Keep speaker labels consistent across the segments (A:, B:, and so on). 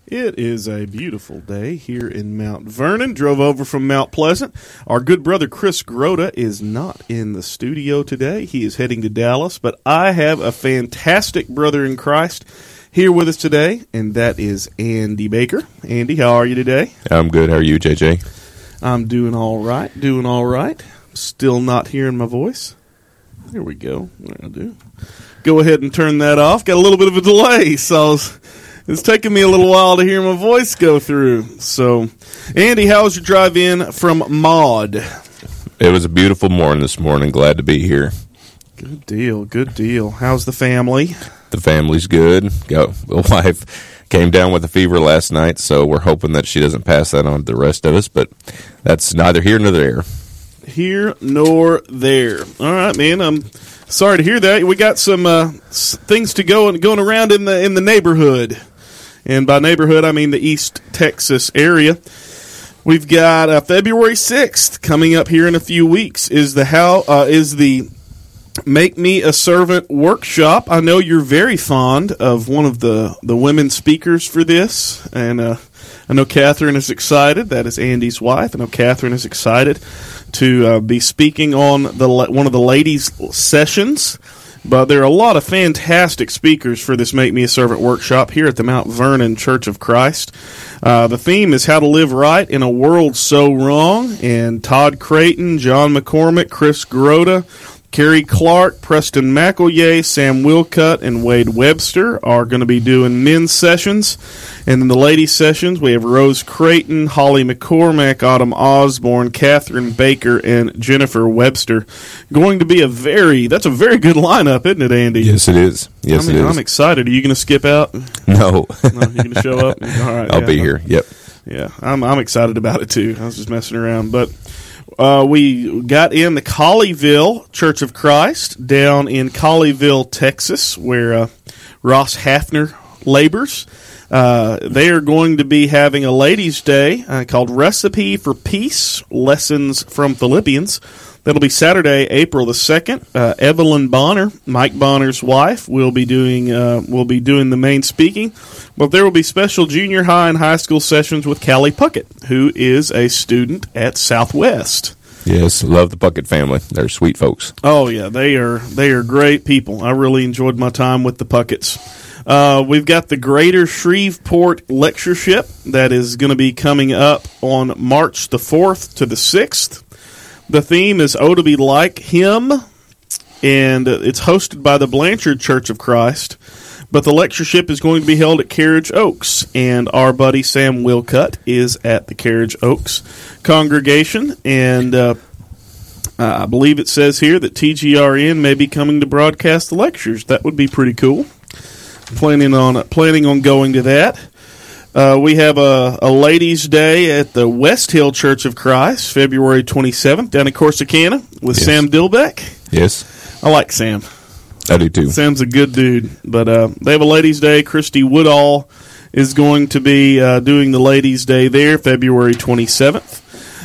A: It is a beautiful day here in Mount Vernon. Drove over from Mount Pleasant. Our good brother Chris Grota is not in the studio today. He is heading to Dallas, but I have a fantastic brother in Christ here with us today, and that is Andy Baker. Andy, how are you today?
B: I'm good. How are you, JJ?
A: I'm doing all right. Still not hearing my voice. There we go. That'll do. Go ahead and turn that off. Got a little bit of a delay, so it's taking me a little while to hear my voice go through. So, Andy, how was your drive in from Maud?
B: It was a beautiful morning this morning. Glad to be here.
A: Good deal. How's the family?
B: The family's good. The wife came down with a fever last night, so we're hoping that she doesn't pass that on to the rest of us, but that's neither here nor there.
A: Here nor there. All right, man. I'm sorry to hear that. We got some things to going around in the neighborhood. And by neighborhood, I mean the East Texas area. We've got February 6th coming up here in a few weeks. Is the Make Me a Servant workshop. I know you're very fond of one of the women speakers for this, and I know Catherine is excited. That is Andy's wife. I know Catherine is excited to be speaking on one of the ladies' sessions. But there are a lot of fantastic speakers for this Make Me a Servant workshop here at the Mount Vernon Church of Christ. The theme is How to Live Right in a World So Wrong. And Todd Creighton, John McCormick, Chris Grota, Kerry Clark, Preston McElyae, Sam Wilcutt, and Wade Webster are going to be doing men's sessions. And in the ladies' sessions, we have Rose Creighton, Holly McCormack, Autumn Osborne, Catherine Baker, and Jennifer Webster. Going to be that's a very good lineup, isn't it, Andy?
B: Yes, it is. Yes, it is.
A: I'm excited. Are you going to skip out?
B: No.
A: You're going to show up? All right.
B: I'll be here. Yep.
A: Yeah, I'm excited about it, too. I was just messing around, but we got in the Colleyville Church of Christ down in Colleyville, Texas, where Ross Hafner labors. They are going to be having a ladies' day called Recipe for Peace, Lessons from Philippians. That'll be Saturday, April the 2nd. Evelyn Bonner, Mike Bonner's wife, will be doing the main speaking. But there will be special junior high and high school sessions with Callie Puckett, who is a student at Southwest.
B: Yes, love the Puckett family. They're sweet folks.
A: Oh yeah, they are great people. I really enjoyed my time with the Pucketts. We've got the Greater Shreveport Lectureship that is going to be coming up on March the 4th to the 6th. The theme is Oh to Be Like Him, and it's hosted by the Blanchard Church of Christ. But the lectureship is going to be held at Carriage Oaks, and our buddy Sam Wilcutt is at the Carriage Oaks congregation. And I believe it says here that TGRN may be coming to broadcast the lectures. That would be pretty cool. Planning on going to that. We have a ladies' day at the West Hill Church of Christ, February 27th, down in Corsicana with Sam Dilbeck.
B: Yes.
A: I like Sam.
B: I do too.
A: Sam's a good dude. But they have a ladies' day. Christy Woodall is going to be doing the ladies' day there, February 27th.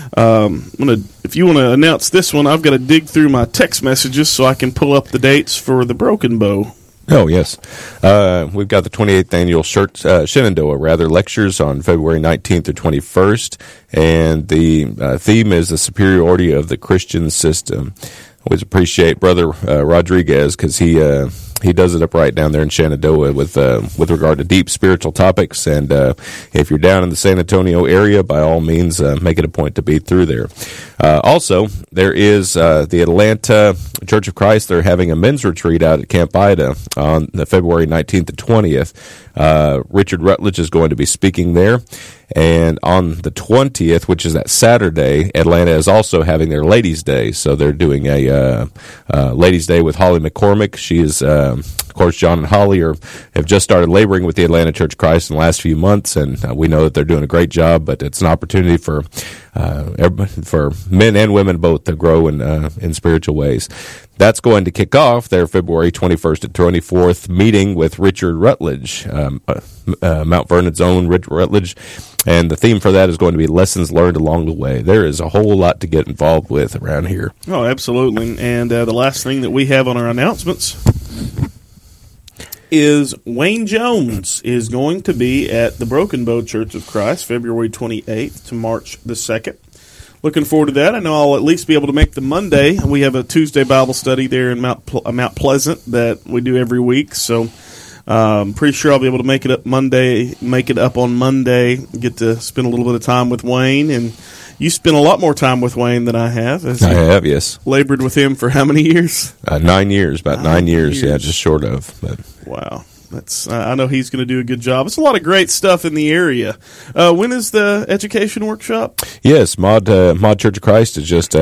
A: If you want to announce this one, I've got to dig through my text messages so I can pull up the dates for the Broken Bow.
B: Oh, yes. We've got the 28th annual Shenandoah lectures on February 19th to 21st, and the theme is the superiority of the Christian system. Always appreciate Brother Rodriguez because he does it up right down there in Shenandoah with regard to deep spiritual topics. And if you're down in the San Antonio area, by all means, make it a point to be through there. Also, there is the Atlanta Church of Christ. They're having a men's retreat out at Camp Ida on February 19th to 20th. Richard Rutledge is going to be speaking there. And on the 20th, which is that Saturday, Atlanta is also having their Ladies' Day. So they're doing a Ladies' Day with Holly McCormick. She is, of course, John and Holly have just started laboring with the Atlanta Church of Christ in the last few months, and we know that they're doing a great job. But it's an opportunity for men and women both to grow in spiritual ways. That's going to kick off their February 21st and 24th meeting with Richard Rutledge, Mount Vernon's own Richard Rutledge. And the theme for that is going to be lessons learned along the way. There is a whole lot to get involved with around here.
A: Oh, absolutely. And the last thing that we have on our announcements is Wayne Jones is going to be at the Broken Bow Church of Christ, February 28th to March the 2nd. Looking forward to that. I know I'll at least be able to make the Monday. We have a Tuesday Bible study there in Mount Pleasant that we do every week, so pretty sure I'll be able to make it up on Monday, get to spend a little bit of time with Wayne. And you spent a lot more time with Wayne than I have.
B: I have, yes.
A: Labored with him for how many years?
B: 9 years, about 9 years, yeah, just short of. But.
A: Wow. I know he's going to do a good job. It's a lot of great stuff in the area. When is the education workshop?
B: Yes, Mod Church of Christ has just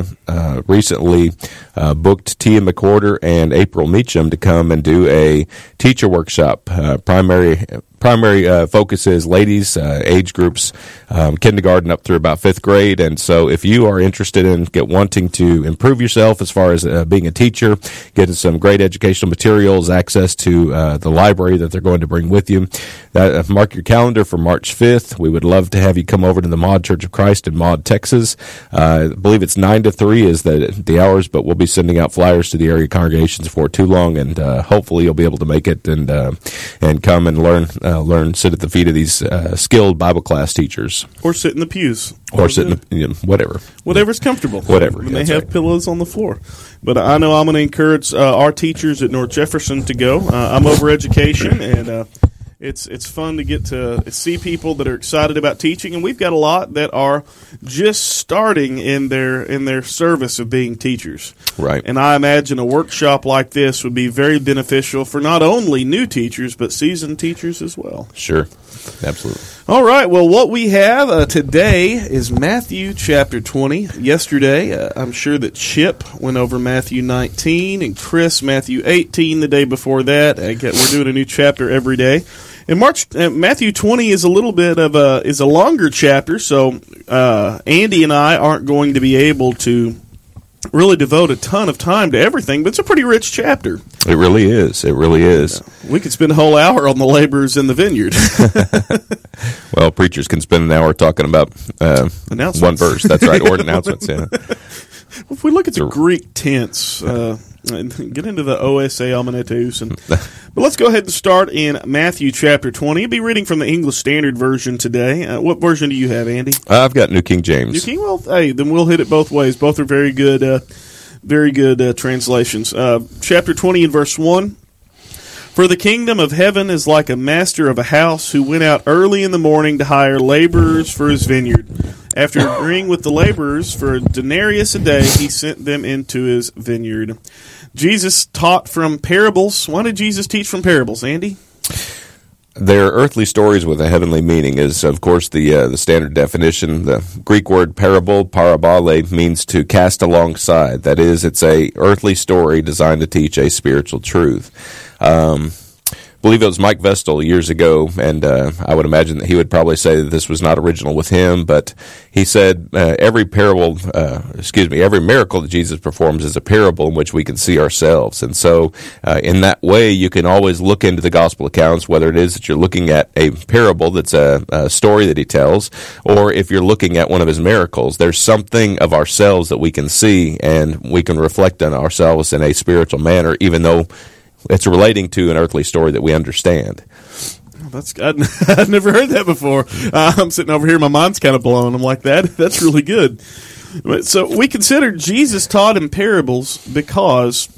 B: recently booked Tia McWhorter and April Meacham to come and do a teacher workshop. Primary focus is ladies, age groups, kindergarten up through about 5th grade. And so if you are interested in wanting to improve yourself as far as being a teacher, getting some great educational materials, access to the library that they're going to bring with you, mark your calendar for March 5th. We would love to have you come over to the Mod Church of Christ in Maud, Texas. I believe it's 9 to 3 is the hours, but we'll be sending out flyers to the area congregations before too long, and hopefully you'll be able to make it and come and learn, sit at the feet of these skilled Bible class teachers.
A: Or sit in the pews.
B: Or sit in the, whatever.
A: Whatever's comfortable.
B: Whatever.
A: When they have pillows on the floor. But I know I'm going to encourage our teachers at North Jefferson to go. I'm over education, and it's fun to get to see people that are excited about teaching, and we've got a lot that are just starting in their service of being teachers.
B: Right.
A: And I imagine a workshop like this would be very beneficial for not only new teachers, but seasoned teachers as well.
B: Sure. Absolutely.
A: All right. Well, what we have today is Matthew chapter 20. Yesterday, I'm sure that Chip went over Matthew 19 and Chris Matthew 18 the day before that. We're doing a new chapter every day. And Matthew 20 is a little bit of a longer chapter, so Andy and I aren't going to be able to really devote a ton of time to everything, but it's a pretty rich chapter.
B: It really is. It really is.
A: We could spend a whole hour on the laborers in the vineyard.
B: Well, preachers can spend an hour talking about one verse. That's right, or announcements, yeah.
A: If we look at the Greek tense, and get into the OSA Almanetus, but let's go ahead and start in Matthew chapter 20. I'll be reading from the English Standard Version today. What version do you have, Andy?
B: I've got New King James.
A: New King? Well, hey, then we'll hit it both ways. Both are very good translations. Chapter 20 and verse 1. For the kingdom of heaven is like a master of a house who went out early in the morning to hire laborers for his vineyard. After agreeing with the laborers for a denarius a day, he sent them into his vineyard. Jesus taught from parables. Why did Jesus teach from parables, Andy?
B: Their earthly stories with a heavenly meaning is, of course, the standard definition. The Greek word parable, parabole, means to cast alongside. That is, it's a earthly story designed to teach a spiritual truth. I believe it was Mike Vestal years ago, and I would imagine that he would probably say that this was not original with him, but he said every miracle that Jesus performs is a parable in which we can see ourselves. And so in that way, you can always look into the gospel accounts, whether it is that you're looking at a parable that's a story that he tells, or if you're looking at one of his miracles, there's something of ourselves that we can see, and we can reflect on ourselves in a spiritual manner, even though it's relating to an earthly story that we understand.
A: I've never heard that before. I'm sitting over here, my mind's kind of blown. I'm like, that's really good. So we consider Jesus taught in parables because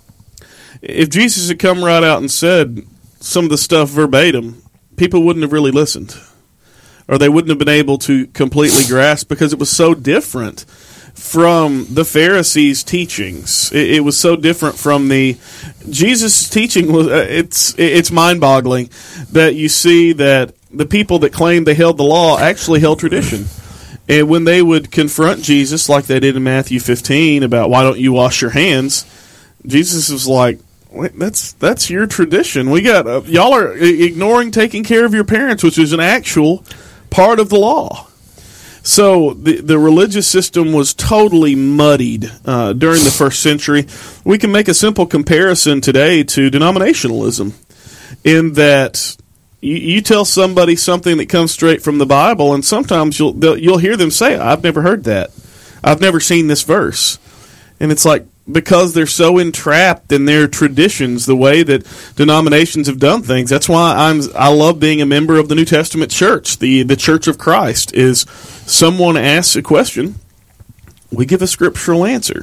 A: if Jesus had come right out and said some of the stuff verbatim, people wouldn't have really listened, or they wouldn't have been able to completely grasp, because it was so different from the Pharisees' teachings. It was so different from Jesus' teaching. It's mind-boggling that you see that the people that claimed they held the law actually held tradition. And when they would confront Jesus, like they did in Matthew 15, about why don't you wash your hands, Jesus was like, wait, that's your tradition. Y'all are ignoring taking care of your parents, which is an actual part of the law. So the religious system was totally muddied during the first century. We can make a simple comparison today to denominationalism, in that you tell somebody something that comes straight from the Bible, and sometimes you'll hear them say, "I've never heard that. I've never seen this verse." And it's like, because they're so entrapped in their traditions, the way that denominations have done things. That's why I love being a member of the New Testament church. The Church of Christ is someone asks a question, we give a scriptural answer.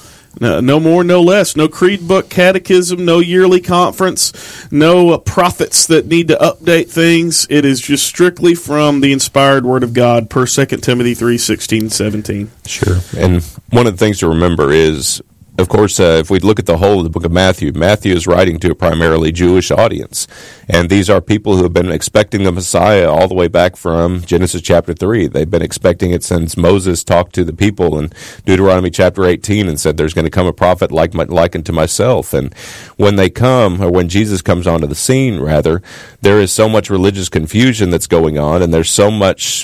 A: No more, no less. No creed book, catechism, no yearly conference, no prophets that need to update things. It is just strictly from the inspired Word of God per 2 Timothy 3:16-17.
B: Sure. And one of the things to remember is, of course, if we look at the whole of the book of Matthew, Matthew is writing to a primarily Jewish audience. And these are people who have been expecting the Messiah all the way back from Genesis chapter 3. They've been expecting it since Moses talked to the people in Deuteronomy chapter 18 and said, there's going to come a prophet like unto myself. And when they come, or when Jesus comes onto the scene, rather, there is so much religious confusion that's going on, and there's so much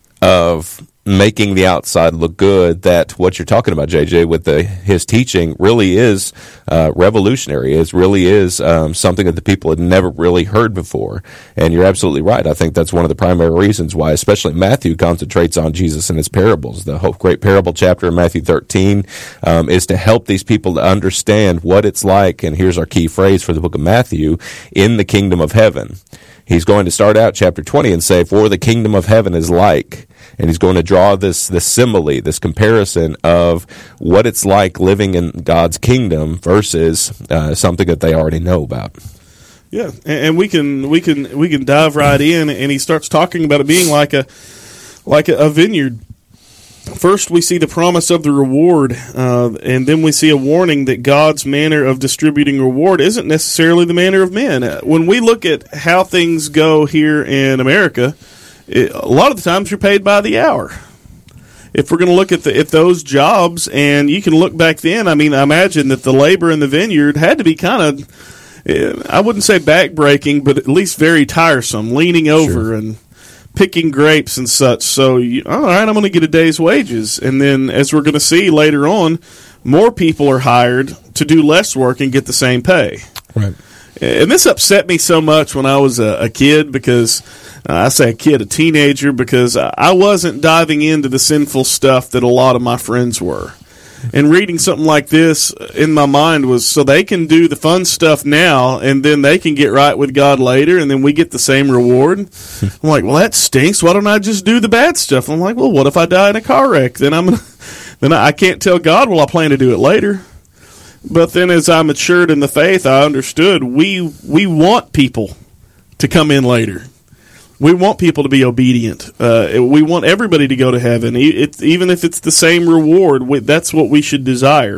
B: of making the outside look good that what you're talking about, JJ, with his teaching really is revolutionary. It really is something that the people had never really heard before. And you're absolutely right. I think that's one of the primary reasons why, especially Matthew, concentrates on Jesus and his parables. The whole great parable chapter in Matthew 13 is to help these people to understand what it's like, and here's our key phrase for the book of Matthew, in the kingdom of heaven. He's going to start out chapter 20 and say, for the kingdom of heaven is like, and he's going to draw this simile, this comparison of what it's like living in God's kingdom versus something that they already know about.
A: Yeah, and we can dive right in, and he starts talking about it being like a vineyard. First, we see the promise of the reward, and then we see a warning that God's manner of distributing reward isn't necessarily the manner of men. When we look at how things go here in America, a lot of the times you're paid by the hour. If we're going to look at those jobs, and you can look back then, I mean, I imagine that the labor in the vineyard had to be kind of, I wouldn't say backbreaking, but at least very tiresome, leaning over
B: Sure.
A: and picking grapes and such. So, all right, I'm going to get a day's wages. And then, as we're going to see later on, more people are hired to do less work and get the same pay.
B: Right.
A: And this upset me so much when I was a kid, because I say a kid, a teenager, because I wasn't diving into the sinful stuff that a lot of my friends were. And reading something like this in my mind was so they can do the fun stuff now, and then they can get right with God later, and then we get the same reward. I'm like, well, that stinks. Why don't I just do the bad stuff? I'm like, well, what if I die in a car wreck? Then I can't tell God, well, I plan to do it later. But then as I matured in the faith, I understood we want people to come in later. We want people to be obedient. We want everybody to go to heaven, even if it's the same reward. That's what we should desire.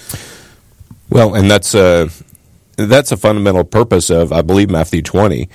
B: Well, and that's a fundamental purpose of, I believe, Matthew 20.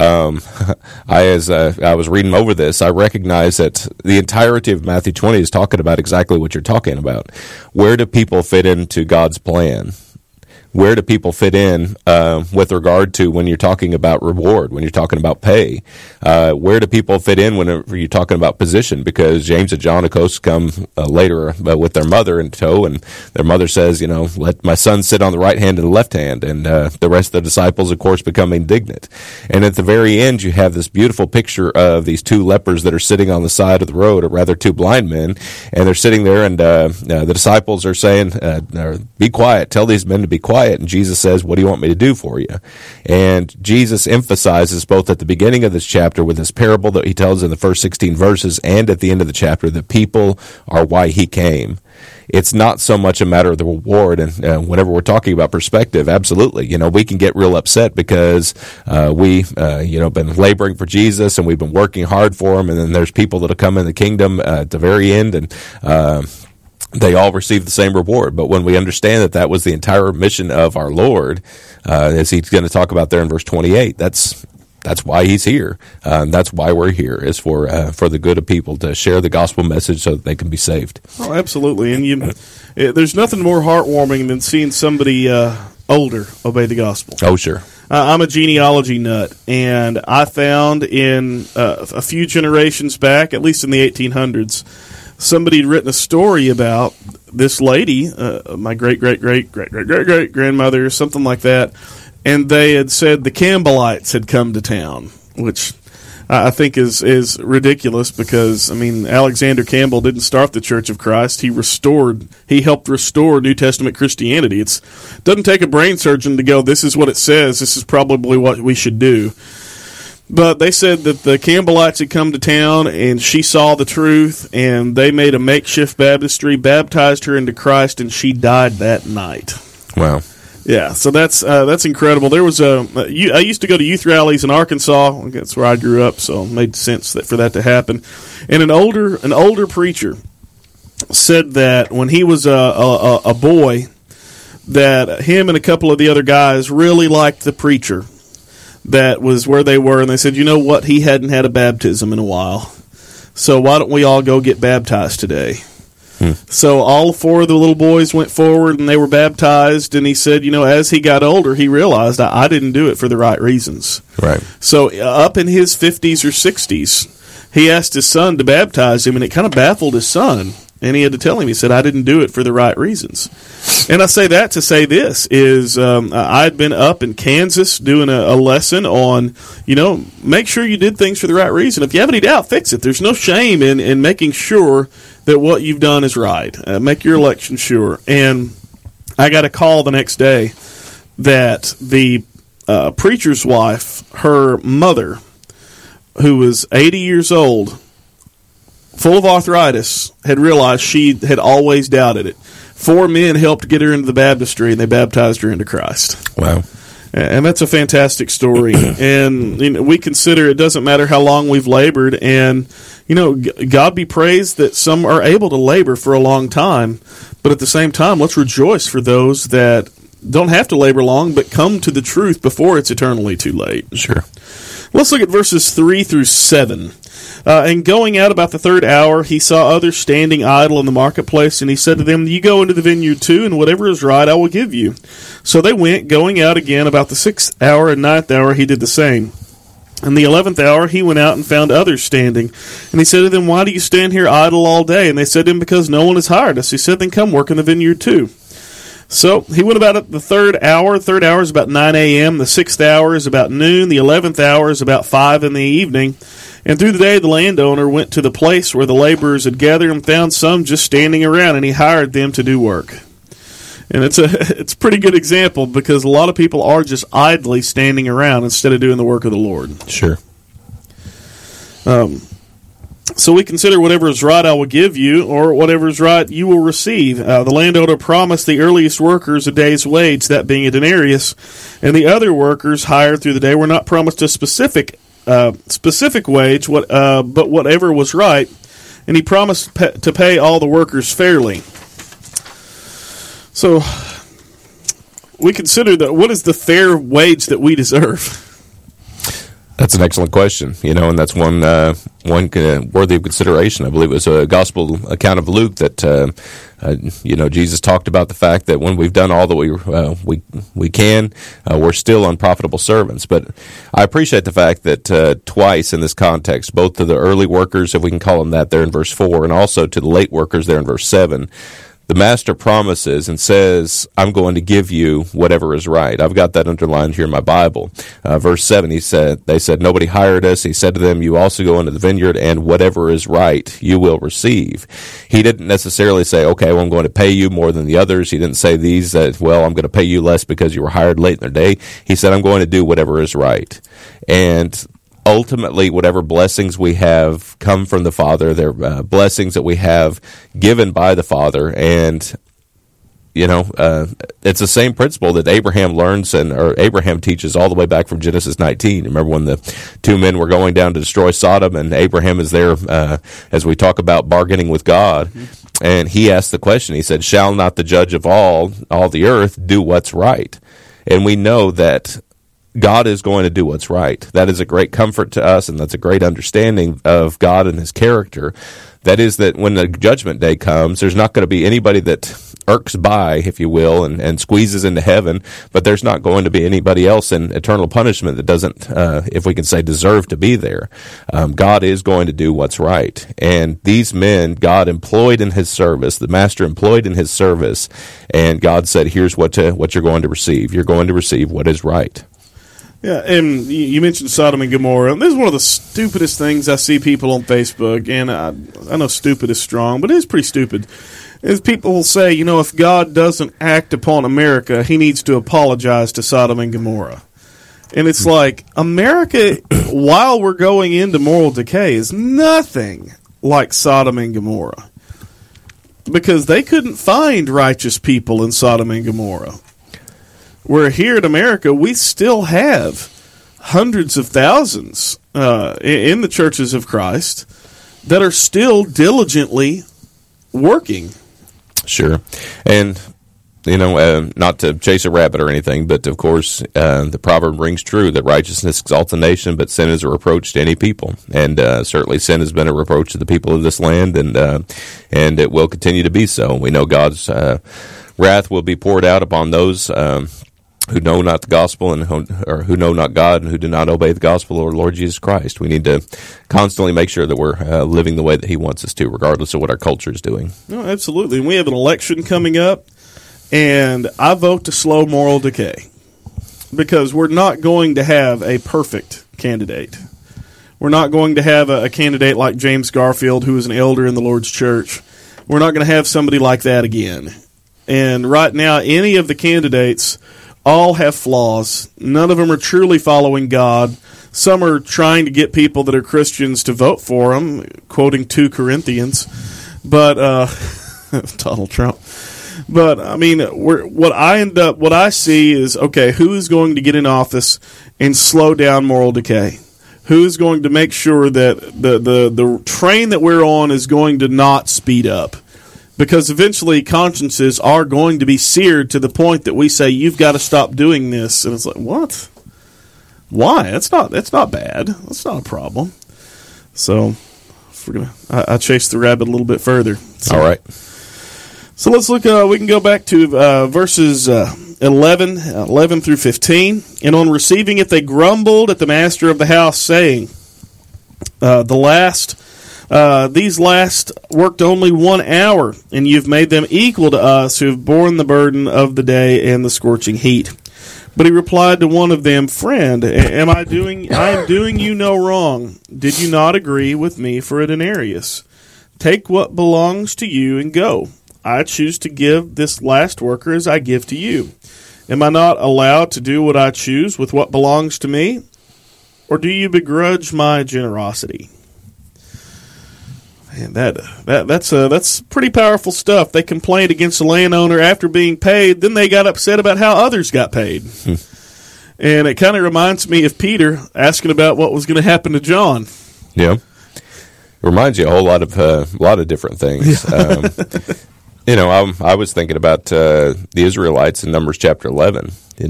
B: As I was reading over this, I recognized that the entirety of Matthew 20 is talking about exactly what you're talking about. Where do people fit into God's plan? Where do people fit in with regard to when you're talking about reward, when you're talking about pay? Where do people fit in whenever you're talking about position? Because James and John, of course, come later with their mother in tow, and their mother says, let my son sit on the right hand and the left hand. And the rest of the disciples, of course, become indignant. And at the very end, you have this beautiful picture of these two lepers that are sitting on the side of the road, or rather two blind men, and they're sitting there, and the disciples are saying, be quiet, tell these men to be quiet. And Jesus says, what do you want me to do for you? And Jesus emphasizes both at the beginning of this chapter with this parable that he tells in the first 16 verses and at the end of the chapter that people are why he came. It's not so much a matter of the reward. And whenever we're talking about perspective, absolutely, we can get real upset because we've been laboring for Jesus and we've been working hard for him. And then there's people that'll come in the kingdom at the very end, and they all receive the same reward. But when we understand that was the entire mission of our Lord, as he's going to talk about there in verse 28, that's why he's here. That's why we're here, is for the good of people, to share the gospel message so that they can be saved.
A: Oh, absolutely. And there's nothing more heartwarming than seeing somebody older obey the gospel.
B: Oh, sure.
A: I'm a genealogy nut, and I found in a few generations back, at least in the 1800s, somebody had written a story about this lady, my great-great-great-great-great-great-grandmother, or something like that, and they had said the Campbellites had come to town, which I think is ridiculous because, I mean, Alexander Campbell didn't start the Church of Christ. He helped restore New Testament Christianity. It doesn't take a brain surgeon to go, this is what it says, this is probably what we should do. But they said that the Campbellites had come to town, and she saw the truth, and they made a makeshift baptistry, baptized her into Christ, and she died that night.
B: Wow.
A: Yeah, so that's incredible. There was I used to go to youth rallies in Arkansas. That's where I grew up, so it made sense for that to happen. And an older preacher said that when he was a boy, that him and a couple of the other guys really liked the preacher that was where they were, and they said, you know what, he hadn't had a baptism in a while, so why don't we all go get baptized today? So all four of the little boys went forward, and they were baptized, and he said, you know, as he got older, he realized, I didn't do it for the right reasons.
B: Right. So
A: up in his 50s or 60s, he asked his son to baptize him, and it kind of baffled his son, and he had to tell him, he said, I didn't do it for the right reasons. And I say that to say this, is I'd been up in Kansas doing a lesson on, you know, make sure you did things for the right reason. If you have any doubt, fix it. There's no shame in making sure that what you've done is right. Make your election sure. And I got a call the next day that the preacher's wife, her mother, who was 80 years old, full of arthritis, had realized she had always doubted it. 4 men helped get her into the baptistry, and they baptized her into Christ.
B: Wow.
A: And that's a fantastic story. And you know, we consider it doesn't matter how long we've labored. And, you know, God be praised that some are able to labor for a long time. But at the same time, let's rejoice for those that don't have to labor long, but come to the truth before it's eternally too late.
B: Sure.
A: Let's look at verses 3 through 7. And going out about the 3rd hour, he saw others standing idle in the marketplace, and he said to them, you go into the vineyard too, and whatever is right I will give you. So they went, going out again about the 6th hour and 9th hour he did the same. And the 11th hour he went out and found others standing. And he said to them, why do you stand here idle all day? And they said to him, because no one has hired us. He said, then come work in the vineyard too. So he went about at the 3rd hour. 3rd hour is about 9 a.m. The 6th hour is about noon. The 11th hour is about 5 in the evening. And through the day the landowner went to the place where the laborers had gathered and found some just standing around, and he hired them to do work. And it's a pretty good example because a lot of people are just idly standing around instead of doing the work of the Lord.
B: Sure.
A: So we consider whatever is right I will give you, or whatever is right you will receive. The landowner promised the earliest workers a day's wage, that being a denarius, and the other workers hired through the day were not promised a specific wage, but whatever was right, and he promised to pay all the workers fairly. So we consider that what is the fair wage that we deserve?
B: That's an excellent question, and that's one worthy of consideration. I believe it was a gospel account of Luke that Jesus talked about the fact that when we've done all that we can, we're still unprofitable servants. But I appreciate the fact that twice in this context, both to the early workers, if we can call them that, there in verse 4, and also to the late workers there in verse 7. The master promises and says, I'm going to give you whatever is right. I've got that underlined here in my Bible. Verse 7, they said, nobody hired us. He said to them, you also go into the vineyard, and whatever is right, you will receive. He didn't necessarily say, okay, well, I'm going to pay you more than the others. He didn't say these that, well, I'm going to pay you less because you were hired late in the day. He said, I'm going to do whatever is right. And ultimately, whatever blessings we have come from the Father, they're blessings that we have given by the Father, and it's the same principle that Abraham learns or Abraham teaches all the way back from Genesis 19. Remember when the 2 men were going down to destroy Sodom, and Abraham is there as we talk about bargaining with God, and he asked the question. He said, "Shall not the judge of all the earth do what's right?" And we know that God is going to do what's right. That is a great comfort to us, and that's a great understanding of God and His character. That is that when the judgment day comes, there's not going to be anybody that irks by, if you will, and squeezes into heaven, but there's not going to be anybody else in eternal punishment that doesn't, if we can say, deserve to be there. God is going to do what's right. And these men, God employed in His service, the Master employed in His service, and God said, here's what you're going to receive. You're going to receive what is right.
A: Yeah, and you mentioned Sodom and Gomorrah. This is one of the stupidest things I see people on Facebook, and I know stupid is strong, but it is pretty stupid. Is people will say, if God doesn't act upon America, he needs to apologize to Sodom and Gomorrah. And it's like, America, while we're going into moral decay, is nothing like Sodom and Gomorrah. Because they couldn't find righteous people in Sodom and Gomorrah. Where here in America, we still have hundreds of thousands in the churches of Christ that are still diligently working.
B: Sure. And, not to chase a rabbit or anything, but of course, the proverb rings true that righteousness exalts a nation, but sin is a reproach to any people. And certainly sin has been a reproach to the people of this land, and it will continue to be so. We know God's wrath will be poured out upon those who know not the gospel and who know not God and who do not obey the gospel or Lord Jesus Christ. We need to constantly make sure that we're living the way that he wants us to, regardless of what our culture is doing.
A: No, absolutely. And we have an election coming up, and I vote to slow moral decay because we're not going to have a perfect candidate. We're not going to have a candidate like James Garfield, who is an elder in the Lord's church. We're not going to have somebody like that again. And right now, any of the candidates all have flaws. None of them are truly following God. Some are trying to get people that are Christians to vote for them, quoting 2 Corinthians. But Donald Trump. But I mean, what I see is, okay, who is going to get in office and slow down moral decay? Who is going to make sure that the train that we're on is going to not speed up? Because eventually consciences are going to be seared to the point that we say, you've got to stop doing this. And it's like, what? Why? That's not bad. That's not a problem. So if we're I chased the rabbit a little bit further. So,
B: all right.
A: So let's look. We can go back to verses 11 through 15. And on receiving it, they grumbled at the master of the house, saying, these last worked only 1 hour, and you've made them equal to us who have borne the burden of the day and the scorching heat. But he replied to one of them, Friend, I am doing you no wrong. Did you not agree with me for a denarius? Take what belongs to you and go. I choose to give this last worker as I give to you. Am I not allowed to do what I choose with what belongs to me? Or do you begrudge my generosity? Man, that's pretty powerful stuff. They complained against the landowner after being paid. Then they got upset about how others got paid. And it kind of reminds me of Peter asking about what was going to happen to John.
B: Yeah. It reminds you a whole lot of different things. I was thinking about the Israelites in Numbers chapter 11.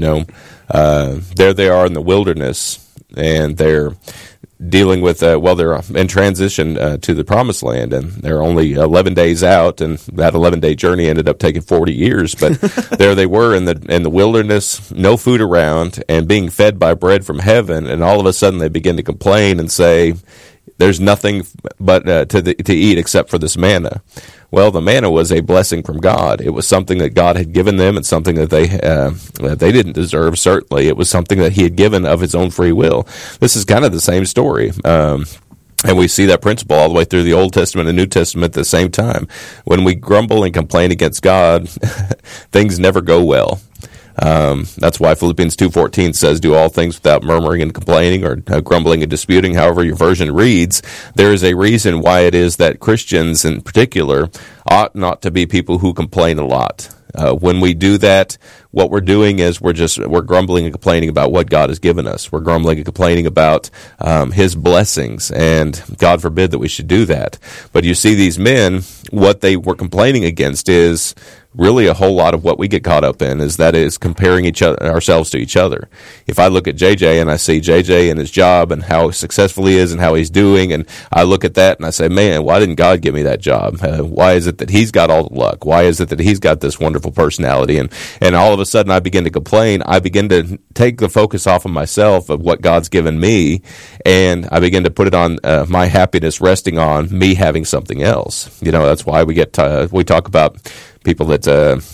B: There they are in the wilderness, and they're dealing with, they're in transition to the Promised Land, and they're only 11 days out, and that 11-day journey ended up taking 40 years. But there they were in the wilderness, no food around, and being fed by bread from heaven, and all of a sudden they begin to complain and say, there's nothing but to eat except for this manna. Well, the manna was a blessing from God. It was something that God had given them, and something that they didn't deserve. Certainly, it was something that He had given of His own free will. This is kind of the same story. And we see that principle all the way through the Old Testament and New Testament at the same time. When we grumble and complain against God, things never go well. That's why Philippians 2:14 says, do all things without murmuring and complaining or grumbling and disputing, however your version reads. There is a reason why it is that Christians in particular ought not to be people who complain a lot. When we do that, what we're doing is we're grumbling and complaining about what God has given us. We're grumbling and complaining about His blessings, and God forbid that we should do that. But you see these men, what they were complaining against is really a whole lot of what we get caught up in, is comparing ourselves to each other. If I look at JJ and I see JJ and his job and how successful he is and how he's doing, and I look at that and I say, man, why didn't God give me that job? Why is it that he's got all the luck? Why is it that he's got this wonderful personality? And all of a sudden I begin to complain. I begin to take the focus off of myself, of what God's given me, and I begin to put it on my happiness resting on me having something else. That's why we talk about people that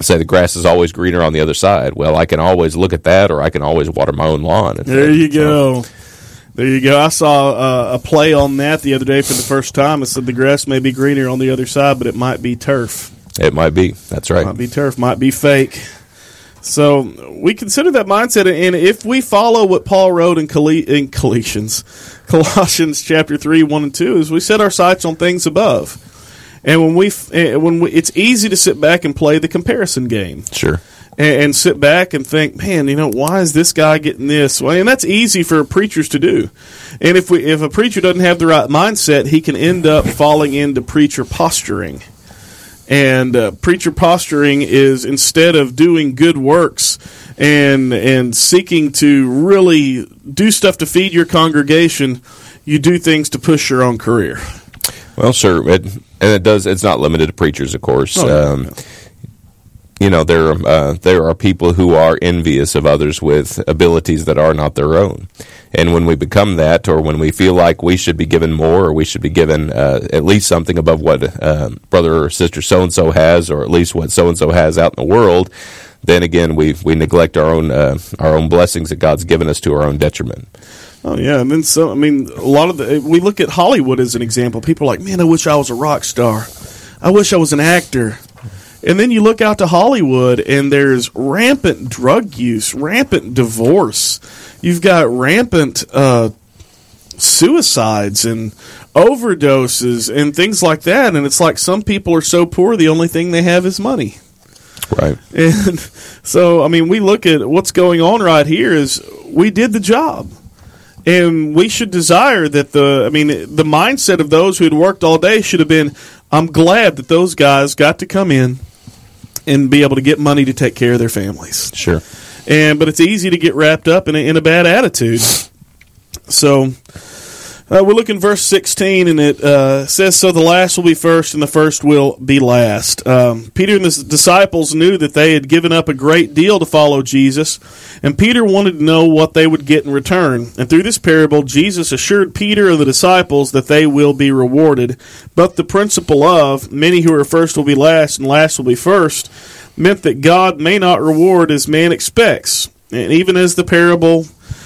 B: say the grass is always greener on the other side. Well, I can always look at that, or I can always water my own lawn.
A: There you go. There you go. I saw a play on that the other day for the first time. It said the grass may be greener on the other side, but it might be turf.
B: It might be. That's right.
A: Might be turf. Might be fake. So we consider that mindset, and if we follow what Paul wrote in Colossians chapter 3, 1 and 2, is we set our sights on things above. And when it's easy to sit back and play the comparison game.
B: Sure.
A: And sit back and think, man, why is this guy getting this? Well, and that's easy for preachers to do. And if a preacher doesn't have the right mindset, he can end up falling into preacher posturing. And preacher posturing is, instead of doing good works and seeking to really do stuff to feed your congregation, you do things to push your own career.
B: Well, sure, it's not limited to preachers, of course.
A: No.
B: There are people who are envious of others with abilities that are not their own. And when we become that, or when we feel like we should be given more, or we should be given at least something above what brother or sister so-and-so has, or at least what so-and-so has out in the world, then again we neglect our own blessings that God's given us to our own detriment.
A: Oh yeah, and then a lot of we look at Hollywood as an example. People are like, man, I wish I was a rock star. I wish I was an actor. And then you look out to Hollywood, and there's rampant drug use, rampant divorce. You've got rampant suicides and overdoses and things like that. And it's like some people are so poor, the only thing they have is money.
B: Right.
A: And so, we look at what's going on right here is we did the job. And we should desire that the mindset of those who had worked all day should have been, I'm glad that those guys got to come in and be able to get money to take care of their families.
B: Sure.
A: But it's easy to get wrapped up in a bad attitude. So we look in verse 16, and it says, so the last will be first, and the first will be last. Peter and the disciples knew that they had given up a great deal to follow Jesus, and Peter wanted to know what they would get in return. And through this parable, Jesus assured Peter and the disciples that they will be rewarded. But the principle of many who are first will be last, and last will be first, meant that God may not reward as man expects, and even as the parable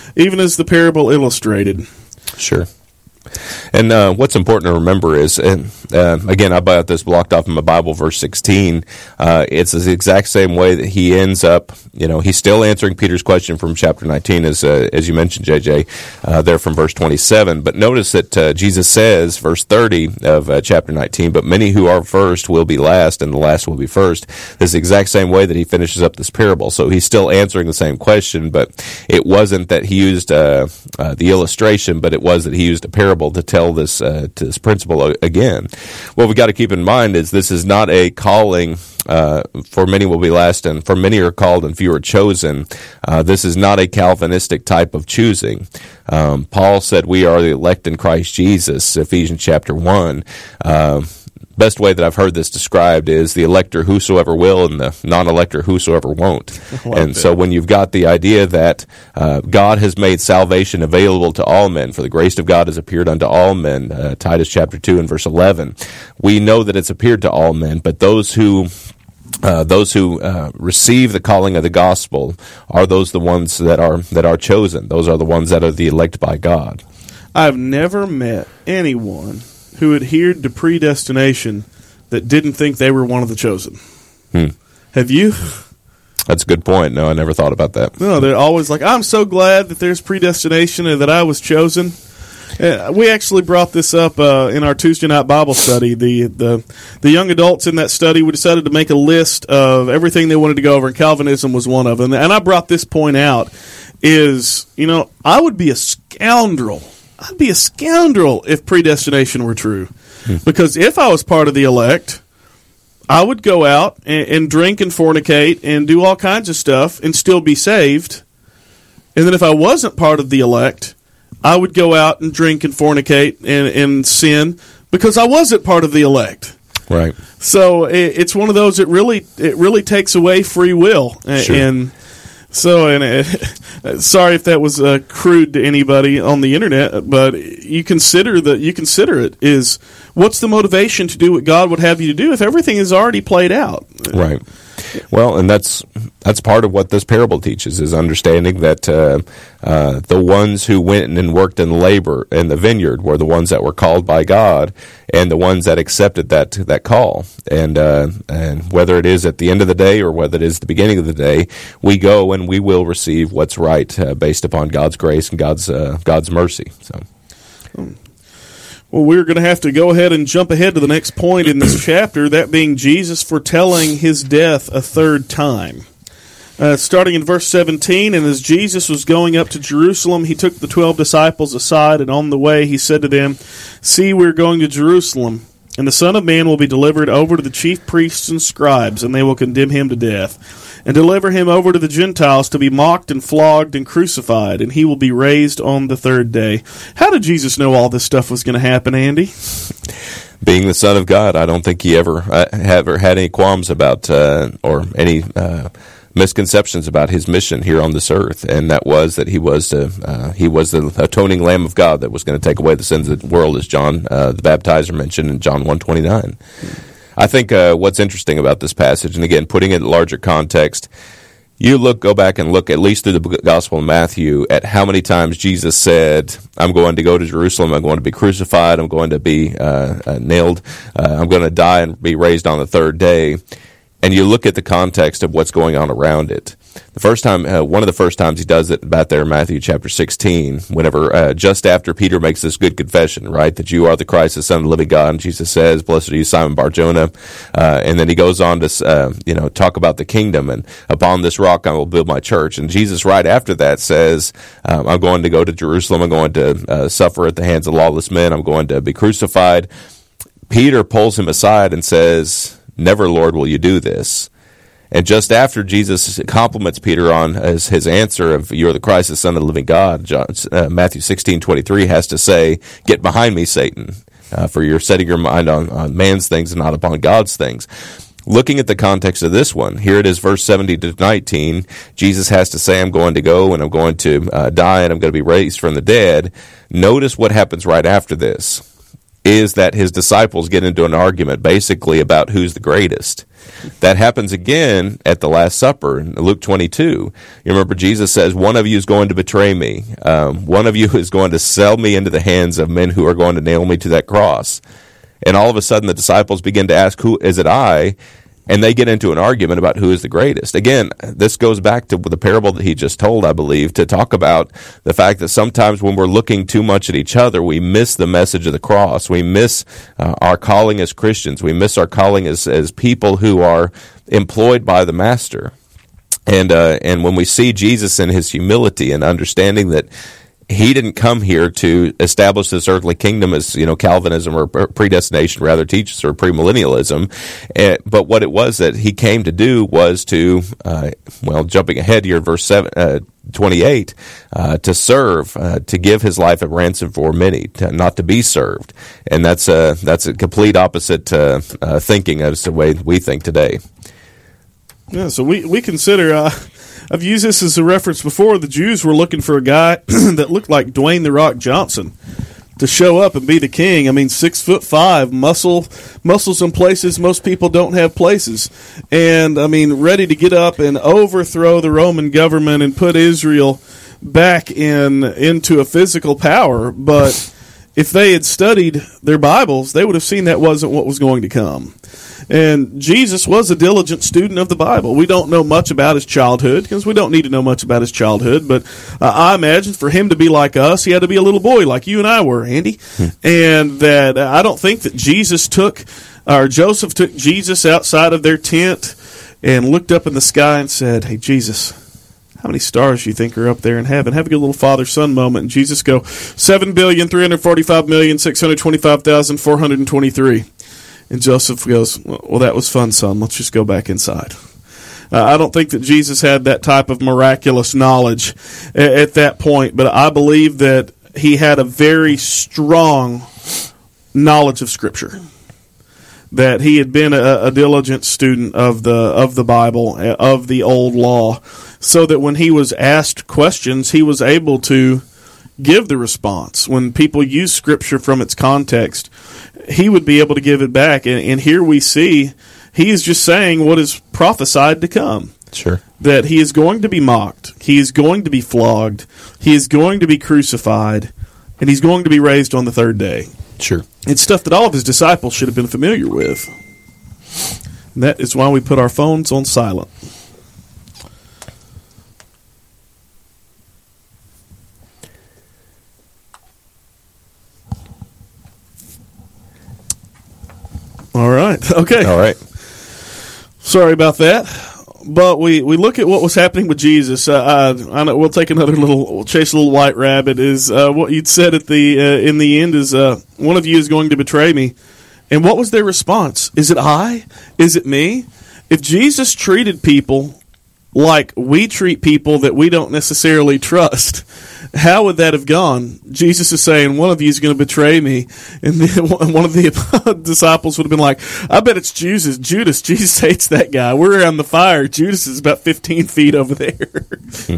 A: illustrated.
B: Sure. And what's important to remember is, again, I got this blocked off in my Bible, verse 16. It's the exact same way that he ends up, he's still answering Peter's question from chapter 19, as you mentioned, JJ, there from verse 27. But notice that Jesus says, verse 30 of chapter 19, but many who are first will be last, and the last will be first. This is the exact same way that he finishes up this parable. So he's still answering the same question, but it wasn't that he used the illustration, but it was that he used a parable to tell this principle again. What we got to keep in mind is this is not a calling for many will be last, and for many are called and few are chosen. This is not a Calvinistic type of choosing. Paul said we are the elect in Christ Jesus, Ephesians chapter 1. Best way that I've heard this described is the elector whosoever will and the non-elector whosoever won't. And so when you've got the idea that God has made salvation available to all men, for the grace of God has appeared unto all men, Titus chapter 2 and verse 11, we know that it's appeared to all men, but those who receive the calling of the gospel are the ones that are chosen. Those are the ones that are the elect by God.
A: I've never met anyone who adhered to predestination that didn't think they were one of the chosen. Have you?
B: That's a good point. No, I never thought about that.
A: No, they're always like, I'm so glad that there's predestination and that I was chosen. We actually brought this up in our Tuesday night Bible study. The young adults in that study, we decided to make a list of everything they wanted to go over, and Calvinism was one of them. And I brought this point out is, I would be a scoundrel. I'd be a scoundrel if predestination were true. Because if I was part of the elect, I would go out and drink and fornicate and do all kinds of stuff and still be saved. And then if I wasn't part of the elect, I would go out and drink and fornicate and sin because I wasn't part of the elect.
B: Right.
A: So it's one of those that really takes away free will.
B: Sure.
A: And so, sorry if that was crude to anybody on the internet, but you consider it is what's the motivation to do what God would have you to do if everything is already played out?
B: Right. Well, and that's part of what this parable teaches, is understanding that the ones who went and worked in labor in the vineyard were the ones that were called by God, and the ones that accepted that call. And whether it is at the end of the day or whether it is the beginning of the day, we go and we will receive what's right based upon God's grace and God's mercy. So.
A: Well, we're going to have to go ahead and jump ahead to the next point in this chapter, that being Jesus foretelling his death a third time. Starting in verse 17, and as Jesus was going up to Jerusalem, he took the 12 disciples aside, and on the way he said to them, "See, we're going to Jerusalem, and the Son of Man will be delivered over to the chief priests and scribes, and they will condemn him to death, and deliver him over to the Gentiles to be mocked and flogged and crucified, and he will be raised on the third day." How did Jesus know all this stuff was going to happen, Andy?
B: Being the Son of God, I don't think he ever had any qualms about or any misconceptions about his mission here on this earth, and that was that he was the atoning Lamb of God that was going to take away the sins of the world, as John the Baptizer mentioned in John 1:29. I think what's interesting about this passage, and again, putting it in larger context, go back and look at least through the Gospel of Matthew at how many times Jesus said, "I'm going to go to Jerusalem, I'm going to be crucified, I'm going to be nailed, I'm going to die and be raised on the third day." And you look at the context of what's going on around it. The first time, one of the first times he does it about there in Matthew chapter 16, whenever, just after Peter makes this good confession, right, that you are the Christ, the Son of the living God, and Jesus says, "Blessed are you, Simon Bar-Jonah," and then he goes on to, talk about the kingdom, and upon this rock I will build my church. And Jesus right after that says, "I'm going to go to Jerusalem, I'm going to suffer at the hands of lawless men, I'm going to be crucified." Peter pulls him aside and says, "Never, Lord, will you do this." And just after Jesus compliments Peter on his answer of "You are the Christ, the Son of the living God," Matthew 16:23 has to say, "Get behind me, Satan, for you're setting your mind on man's things and not upon God's things." Looking at the context of this one, here it is, verse 17 to 19, Jesus has to say, "I'm going to go and I'm going to die and I'm going to be raised from the dead." Notice what happens right after this is that his disciples get into an argument basically about who's the greatest. That happens again at the Last Supper in Luke 22. You remember Jesus says, "One of you is going to betray me. One of you is going to sell me into the hands of men who are going to nail me to that cross." And all of a sudden the disciples begin to ask, "Who is it I?" And they get into an argument about who is the greatest. Again, this goes back to the parable that he just told, I believe, to talk about the fact that sometimes when we're looking too much at each other, we miss the message of the cross. We miss our calling as Christians. We miss our calling as people who are employed by the Master. And when we see Jesus in his humility and understanding that he didn't come here to establish this earthly kingdom as, Calvinism or predestination rather teaches, or premillennialism. But what it was that he came to do was to, jumping ahead here, verse 28, to serve, to give his life a ransom for many, not to be served. And that's a complete opposite thinking as the way we think today.
A: Yeah, so we consider... I've used this as a reference before. The Jews were looking for a guy that looked like Dwayne "The Rock" Johnson to show up and be the king. I mean, 6'5", muscles in places most people don't have places, and I mean, ready to get up and overthrow the Roman government and put Israel back into a physical power. But if they had studied their Bibles, they would have seen that wasn't what was going to come. And Jesus was a diligent student of the Bible. We don't know much about his childhood, because we don't need to know much about his childhood, but I imagine for him to be like us, he had to be a little boy like you and I were, Andy. And that I don't think that Joseph took Jesus outside of their tent and looked up in the sky and said, "Hey, Jesus, how many stars do you think are up there in heaven? Have a good little father-son moment." And Jesus go, 7,345,625,423. And Joseph goes, "Well, that was fun, son. Let's just go back inside." I don't think that Jesus had that type of miraculous knowledge at that point, but I believe that he had a very strong knowledge of Scripture. That he had been a diligent student of the Bible, of the Old Law, so that when he was asked questions, he was able to give the response. When people use Scripture from its context, he would be able to give it back. And here we see He is just saying what is prophesied to come.
B: Sure.
A: That he is going to be mocked, he is going to be flogged, he is going to be crucified, and he's going to be raised on the third day.
B: Sure.
A: It's stuff that all of his disciples should have been familiar with. And that is why we put our phones on silent. All right. Okay.
B: All right.
A: Sorry about that. But we look at what was happening with Jesus. I know we'll take we'll chase a little white rabbit. Is what you'd said at the in the end is one of you is going to betray me, and what was their response? Is it I? Is it me? If Jesus treated people like we treat people that we don't necessarily trust, how would that have gone? Jesus is saying, one of you is going to betray me. And then one of the disciples would have been like, I bet it's Judas. Jesus hates that guy. We're around the fire. Judas is about 15 feet over there.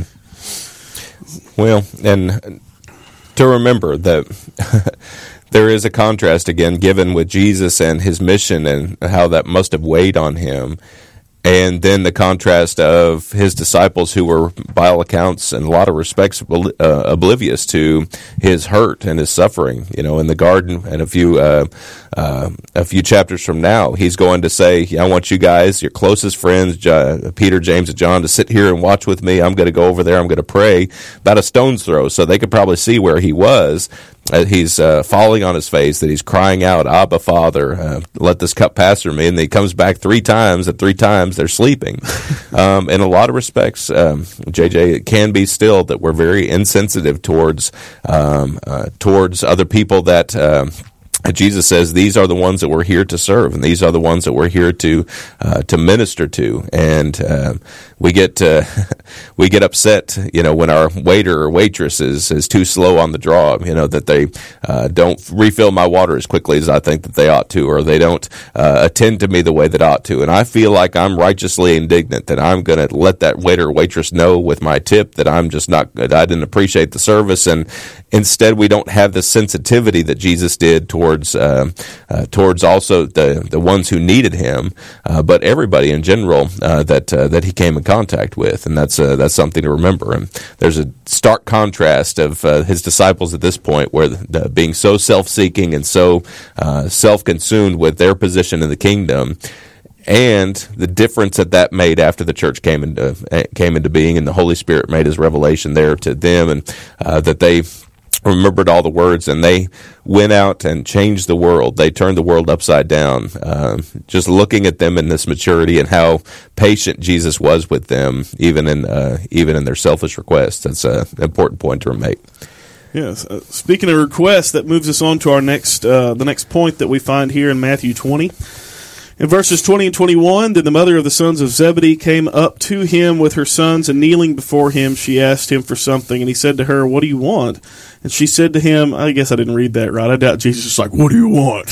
B: Well, and to remember that there is a contrast, again, given with Jesus and his mission and how that must have weighed on him. And then the contrast of his disciples who were, by all accounts, in a lot of respects, oblivious to his hurt and his suffering. You know, in the garden, and a few chapters from now, he's going to say, I want you guys, your closest friends, Peter, James, and John, to sit here and watch with me. I'm going to go over there. I'm going to pray about a stone's throw. So they could probably see where he was. He's falling on his face, that he's crying out, Abba, Father, let this cup pass from me. And then he comes back 3 times, and 3 times they're sleeping. In a lot of respects, JJ, it can be still that we're very insensitive towards other people that Jesus says these are the ones that we're here to serve, and these are the ones that we're here to minister to. And we get upset, you know, when our waiter or waitress is too slow on the draw, you know, that they don't refill my water as quickly as I think that they ought to, or they don't attend to me the way that I ought to. And I feel like I'm righteously indignant that I'm going to let that waiter or waitress know with my tip that I'm just not good. I didn't appreciate the service, and instead we don't have the sensitivity that Jesus did towards also the ones who needed him, but everybody in general that he came in contact with, and that's something to remember. And there's a stark contrast of his disciples at this point, where being so self-seeking and so self-consumed with their position in the kingdom, and the difference that made after the church came into being, and the Holy Spirit made his revelation there to them, and that they remembered all the words, and they went out and changed the world. They turned the world upside down. Just looking at them in this maturity and how patient Jesus was with them, even in their selfish requests. That's an important point to make.
A: Yes. Speaking of requests, that moves us on to our the next point that we find here in Matthew 20. In verses 20 and 21, then the mother of the sons of Zebedee came up to him with her sons, and kneeling before him, she asked him for something. And he said to her, what do you want? And she said to him, I guess I didn't read that right. I doubt Jesus was like, what do you want?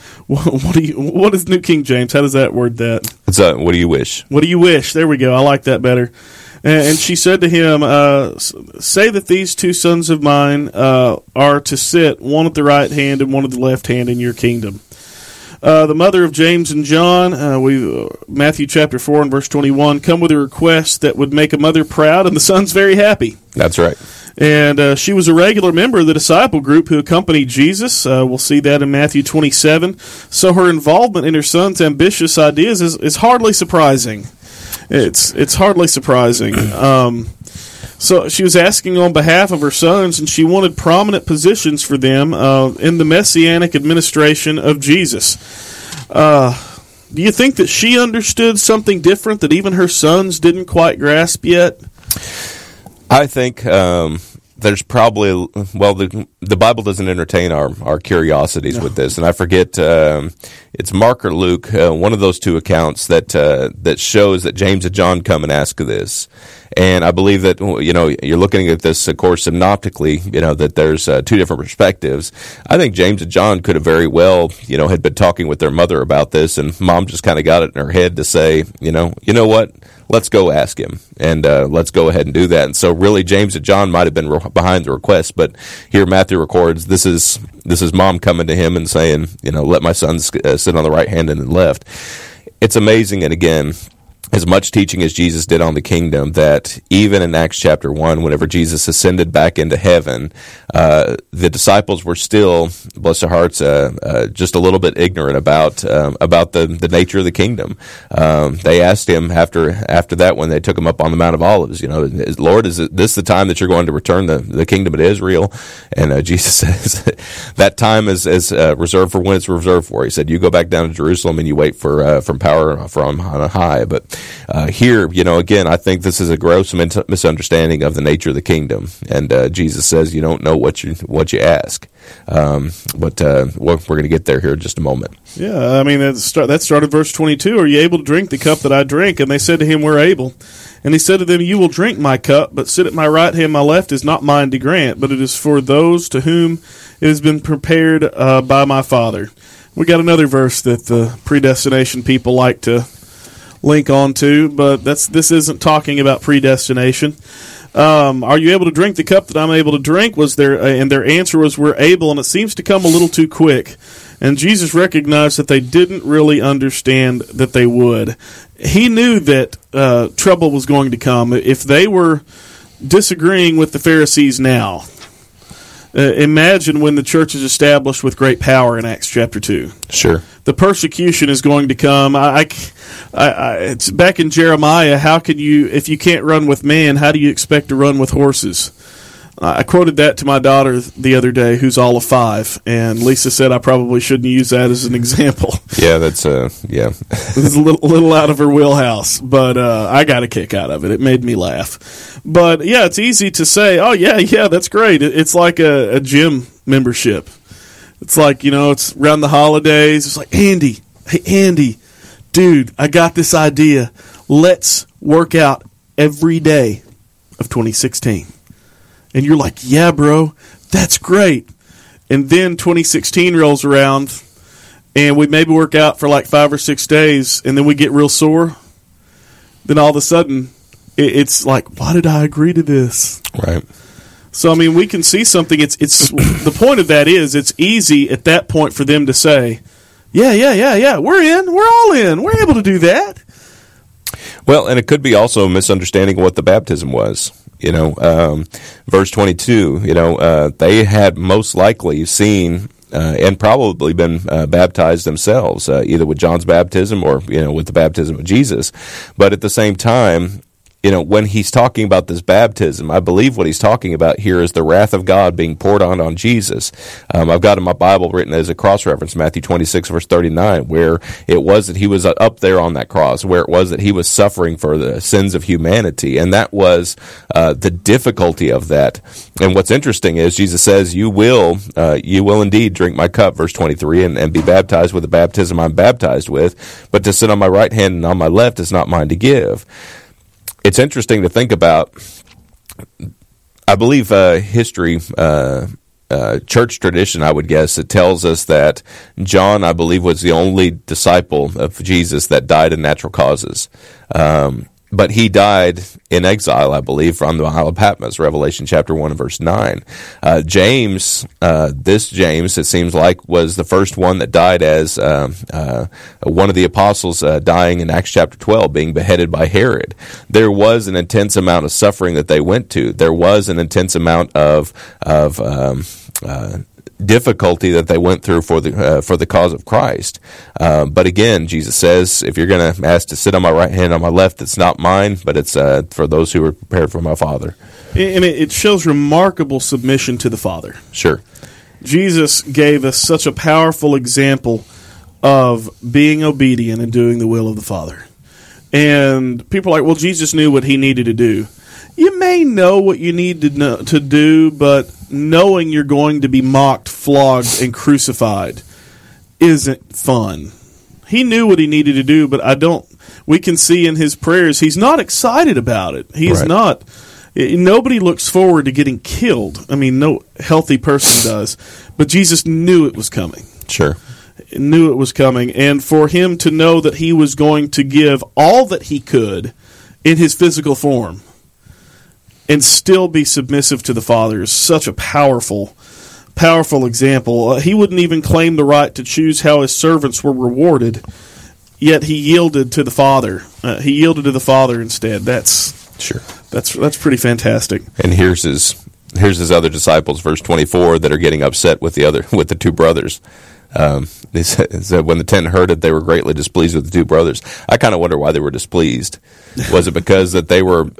A: What is New King James? How does that word that?
B: It's what do you wish?
A: What do you wish? There we go. I like that better. And she said to him, say that these 2 sons of mine are to sit, one at the right hand and one at the left hand in your kingdom. The mother of James and John, Matthew chapter 4 and verse 21, come with a request that would make a mother proud and the sons very happy.
B: That's right.
A: And she was a regular member of the disciple group who accompanied Jesus. We'll see that in Matthew 27. So her involvement in her son's ambitious ideas is hardly surprising. It's hardly surprising. So she was asking on behalf of her sons, and she wanted prominent positions for them in the messianic administration of Jesus. Do you think that she understood something different that even her sons didn't quite grasp yet?
B: I think there's probably, well, the Bible doesn't entertain our curiosities with this, and I forget, it's Mark or Luke, one of those 2 accounts that shows that James and John come and ask this. And I believe that, you know, you're looking at this, of course, synoptically, you know, that there's 2 different perspectives. I think James and John could have very well, you know, had been talking with their mother about this, and mom just kind of got it in her head to say, you know what? Let's go ask him, and let's go ahead and do that. And so really James and John might have been behind the request, but here Matthew records this is mom coming to him and saying, you know, let my sons sit on the right hand and the left. it's amazing, and again, as much teaching as Jesus did on the kingdom, that even in Acts chapter 1, whenever Jesus ascended back into heaven, the disciples were still, bless their hearts, just a little bit ignorant about the nature of the kingdom. They asked him after that, when they took him up on the Mount of Olives, Lord, is this the time that you're going to return the kingdom to Israel? And Jesus says that time is reserved for when it's reserved for. He said, you go back down to Jerusalem and you wait for from power from on high. But here, again, I think this is a gross misunderstanding of the nature of the kingdom, and Jesus says you don't know what you ask. But we're going to get there here in just a moment.
A: Yeah, I mean that started verse 22. Are you able to drink the cup that I drink? And they said to him, We're able. And he said to them, You will drink my cup, but sit at my right hand, my left is not mine to grant, but it is for those to whom it has been prepared by my Father. We got another verse that the predestination people like to link on to, but this isn't talking about predestination. Are you able to drink the cup that I'm able to drink? And their answer was, we're able, and it seems to come a little too quick. And Jesus recognized that they didn't really understand that they would. He knew that trouble was going to come. If they were disagreeing with the Pharisees now, imagine when the church is established with great power in Acts chapter 2.
B: Sure.
A: The persecution is going to come. It's back in Jeremiah. How can you, if you can't run with man, how do you expect to run with horses? I quoted that to my daughter the other day, who's all of 5, and Lisa said I probably shouldn't use that as an example.
B: Yeah, that's yeah.
A: It's a little out of her wheelhouse, but I got a kick out of it. It made me laugh. But yeah, it's easy to say, oh yeah, that's great. It's like a gym membership. It's like, it's around the holidays. It's like, hey, Andy, dude, I got this idea. Let's work out every day of 2016. And you're like, yeah, bro, that's great. And then 2016 rolls around, and we maybe work out for like 5 or 6 days, and then we get real sore. Then all of a sudden, it's like, why did I agree to this?
B: Right.
A: So, I mean, we can see something. It's the point of that is it's easy at that point for them to say, yeah, we're in. We're all in. We're able to do that.
B: Well, and it could be also a misunderstanding of what the baptism was. Verse 22, they had most likely seen and probably been baptized themselves, either with John's baptism or, with the baptism of Jesus. But at the same time, when he's talking about this baptism, I believe what he's talking about here is the wrath of God being poured on Jesus. I've got in my Bible written as a cross-reference, Matthew 26, verse 39, where it was that he was up there on that cross, where it was that he was suffering for the sins of humanity, and that was the difficulty of that. And what's interesting is Jesus says, you will indeed drink my cup, verse 23, and be baptized with the baptism I'm baptized with, but to sit on my right hand and on my left is not mine to give. It's interesting to think about. I believe history, church tradition, I would guess, it tells us that John, I believe, was the only disciple of Jesus that died in natural causes. But he died in exile, I believe, from the Isle of Patmos, Revelation chapter 1 and verse 9. James, it seems like, was the first one that died as one of the apostles dying in Acts chapter 12, being beheaded by Herod. There was an intense amount of suffering that they went to. There was an intense amount of difficulty that they went through for the cause of Christ. But again, Jesus says, if you're going to ask to sit on my right hand, on my left, it's not mine, but it's for those who are prepared for my Father.
A: And it shows remarkable submission to the Father.
B: Sure.
A: Jesus gave us such a powerful example of being obedient and doing the will of the Father. And people are like, well, Jesus knew what he needed to do. You may know what you need to do, but knowing you're going to be mocked, flogged, and crucified isn't fun. He knew what he needed to do, but we can see in his prayers, he's not excited about it. He's not. Nobody looks forward to getting killed. I mean, no healthy person does. But Jesus knew it was coming.
B: Sure.
A: Knew it was coming. And for him to know that he was going to give all that he could in his physical form and still be submissive to the Father is such a powerful example. He wouldn't even claim the right to choose how his servants were rewarded yet he yielded to the Father. He yielded to the Father instead. That's pretty fantastic.
B: And here's his other disciples, verse 24, that are getting upset with the two brothers. They said when the 10 heard it, they were greatly displeased with the two brothers. I kind of wonder why they were displeased. Was it because that they were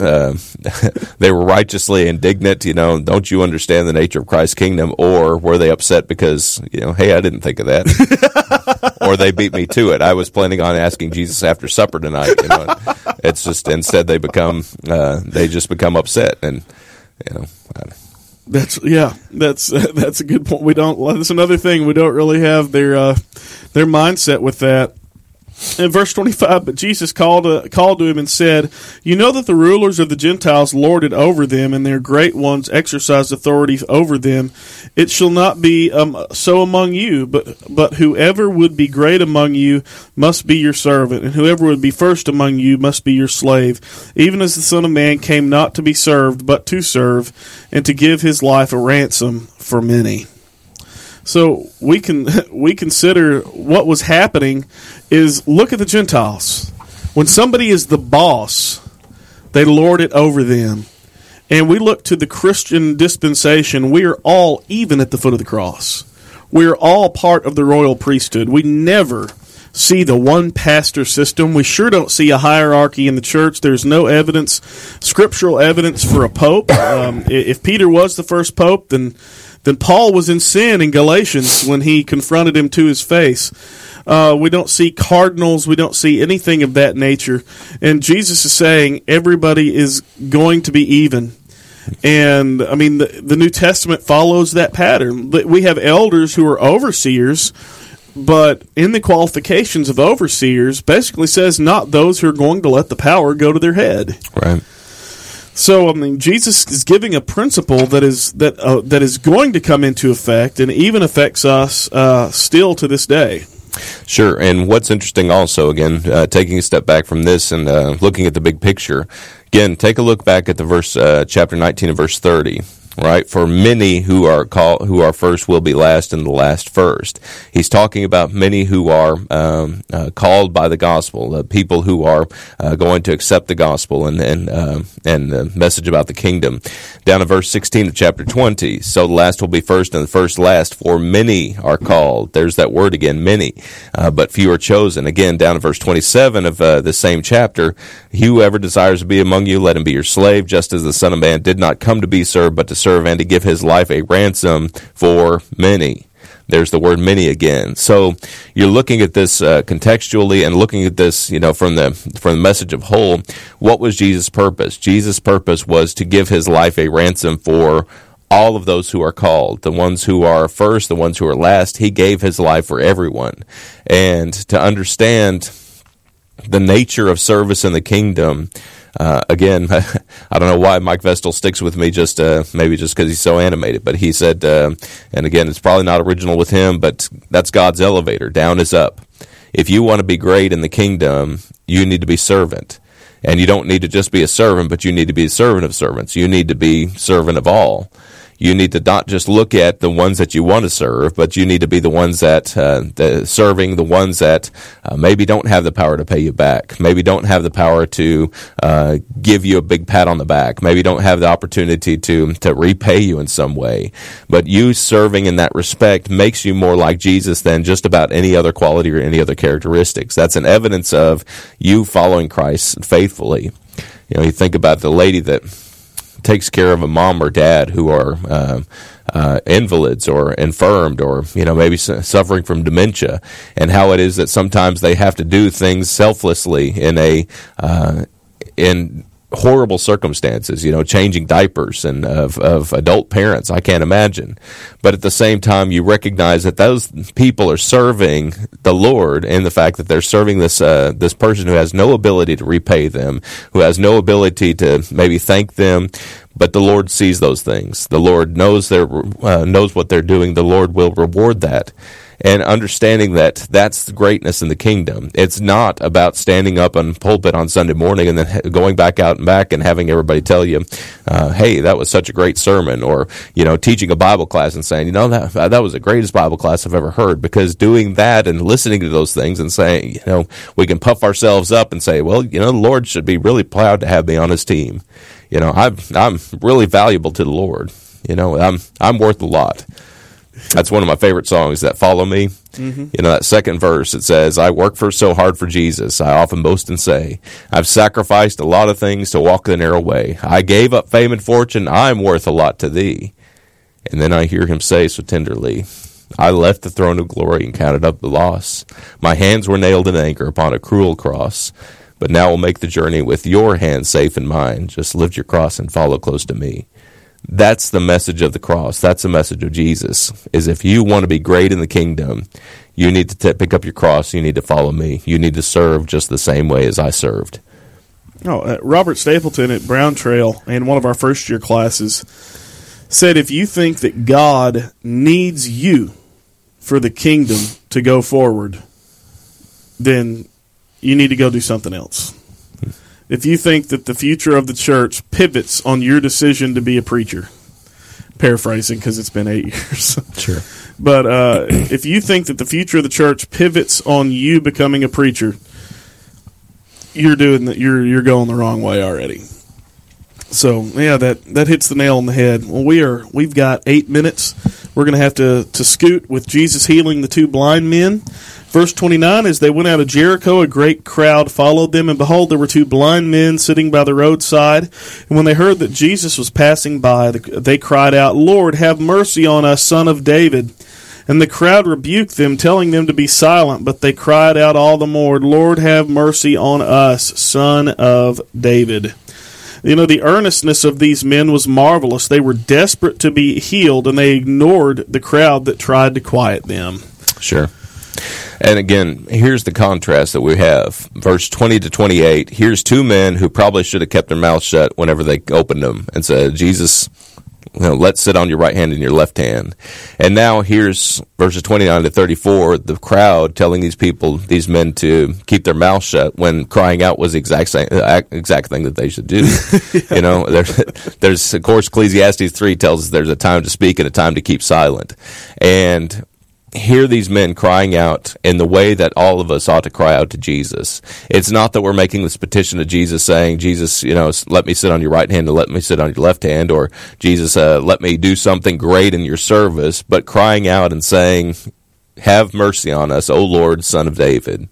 B: righteously indignant? Don't you understand the nature of Christ's kingdom? Or were they upset because hey, I didn't think of that, or they beat me to it? I was planning on asking Jesus after supper tonight. It's just instead they just become upset, and
A: That's a good point. That's another thing, we don't really have their mindset with that. In verse 25, but Jesus called to him and said, "You know that the rulers of the Gentiles lord it over them, and their great ones exercise authority over them. It shall not be so among you, but whoever would be great among you must be your servant, and whoever would be first among you must be your slave. Even as the Son of Man came not to be served, but to serve, and to give his life a ransom for many." So we consider what was happening is, look at the Gentiles. When somebody is the boss, they lord it over them. And we look to the Christian dispensation, we are all even at the foot of the cross. We are all part of the royal priesthood. We never see the one pastor system. We sure don't see a hierarchy in the church. There's no evidence, scriptural evidence for a pope. If Peter was the first pope, then Paul was in sin in Galatians when he confronted him to his face. We don't see cardinals. We don't see anything of that nature. And Jesus is saying everybody is going to be even. And, I mean, the New Testament follows that pattern. We have elders who are overseers, but in the qualifications of overseers, basically says not those who are going to let the power go to their head.
B: Right.
A: So, I mean, Jesus is giving a principle that is going to come into effect and even affects us still to this day.
B: Sure, and what's interesting also, again, taking a step back from this and looking at the big picture, again, take a look back at the chapter 19 and verse 30. Right, for many who are first will be last, and the last first. He's talking about many who are called by the gospel, people who are going to accept the gospel and the message about the kingdom. Down to verse 16 of chapter 20, so the last will be first, and the first last. For many are called. There's that word again, many, but few are chosen. Again, down to verse 27 of the same chapter, whoever desires to be among you, let him be your slave, just as the Son of Man did not come to be served, but to serve and to give his life a ransom for many. There's the word many again. So you're looking at this contextually and looking at this, from the message of whole. What was Jesus' purpose? Jesus' purpose was to give his life a ransom for all of those who are called, the ones who are first, the ones who are last. He gave his life for everyone. And to understand the nature of service in the kingdom, again, I don't know why Mike Vestal sticks with me, maybe just because he's so animated, but he said, and again, it's probably not original with him, but that's God's elevator. Down is up. If you want to be great in the kingdom, you need to be servant. And you don't need to just be a servant, but you need to be a servant of servants. You need to be servant of all. You need to not just look at the ones that you want to serve, but you need to be the ones that serving the ones that maybe don't have the power to pay you back, maybe don't have the power to give you a big pat on the back, maybe don't have the opportunity to repay you in some way. But you serving in that respect makes you more like Jesus than just about any other quality or any other characteristics. That's an evidence of you following Christ faithfully. You think about the lady that takes care of a mom or dad who are invalids or infirmed or maybe suffering from dementia, and how it is that sometimes they have to do things selflessly in horrible circumstances, changing diapers and of adult parents. I can't imagine. But at the same time, you recognize that those people are serving the Lord in the fact that they're serving this person who has no ability to repay them, who has no ability to maybe thank them. But the Lord sees those things. The Lord knows what they're doing. The Lord will reward that. and understanding that that's the greatness in the kingdom. It's not about standing up on pulpit on Sunday morning and then going back out and back and having everybody tell you, hey, that was such a great sermon, or, teaching a Bible class and saying, that was the greatest Bible class I've ever heard, because doing that and listening to those things and saying, we can puff ourselves up and say, well, the Lord should be really proud to have me on his team. I'm really valuable to the Lord. I'm worth a lot. That's one of my favorite songs, that Follow Me. Mm-hmm. That second verse, it says, I work so hard for Jesus. I often boast and say, I've sacrificed a lot of things to walk the narrow way. I gave up fame and fortune. I'm worth a lot to thee. And then I hear him say so tenderly, I left the throne of glory and counted up the loss. My hands were nailed in anger upon a cruel cross. But now we'll make the journey with your hands safe in mine. Just lift your cross and follow close to me. That's the message of the cross. That's the message of Jesus, is if you want to be great in the kingdom, you need to pick up your cross. You need to follow me. You need to serve just the same way as I served.
A: Robert Stapleton at Brown Trail, in one of our first-year classes, said if you think that God needs you for the kingdom to go forward, then you need to go do something else. If you think that the future of the church pivots on your decision to be a preacher, paraphrasing because it's been 8 years.
B: Sure.
A: But if you think that the future of the church pivots on you becoming a preacher, you're going the wrong way already. So yeah, that hits the nail on the head. Well, we've got 8 minutes. We're going to have to scoot with Jesus healing the two blind men. Verse 29, as they went out of Jericho, a great crowd followed them, and behold, there were two blind men sitting by the roadside. And when they heard that Jesus was passing by, they cried out, Lord, have mercy on us, Son of David. And the crowd rebuked them, telling them to be silent, but they cried out all the more, Lord, have mercy on us, Son of David. The earnestness of these men was marvelous. They were desperate to be healed, and they ignored the crowd that tried to quiet them.
B: Sure. And again, here's the contrast that we have. Verse 20 to 28, here's two men who probably should have kept their mouths shut whenever they opened them and said, Jesus, let's sit on your right hand and your left hand. And now here's verses 29 to 34, the crowd telling these men to keep their mouths shut when crying out was the exact thing that they should do. There's of course, Ecclesiastes 3 tells us there's a time to speak and a time to keep silent. And hear these men crying out in the way that all of us ought to cry out to Jesus. It's not that we're making this petition to Jesus saying, Jesus, let me sit on your right hand and let me sit on your left hand, or Jesus, let me do something great in your service, but crying out and saying, have mercy on us, O Lord, Son of David.